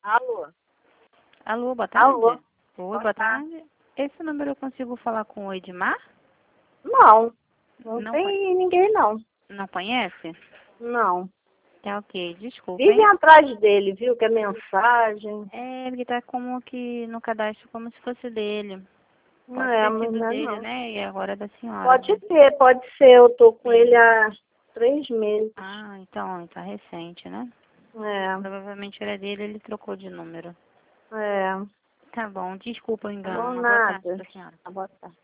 Alô? Alô, boa tarde. Alô? Oi, boa tarde. Esse número eu consigo falar com o Edmar? Não, não Não tem ninguém não. Não conhece? Não. Tá ok, desculpa, Vivem hein? atrás dele, viu? Que é mensagem. É, ele tá como que no cadastro como se fosse dele. Não Pode é, ter mas sido não é dele, não. né? E agora é da senhora. Pode ser. Eu tô com Sim. ele há 3 meses. Ah, então tá recente, né? É, Provavelmente era dele, ele trocou de número. é. Tá bom, desculpa o engano. Não Uma boa tarde nada. pra senhora. Boa tarde.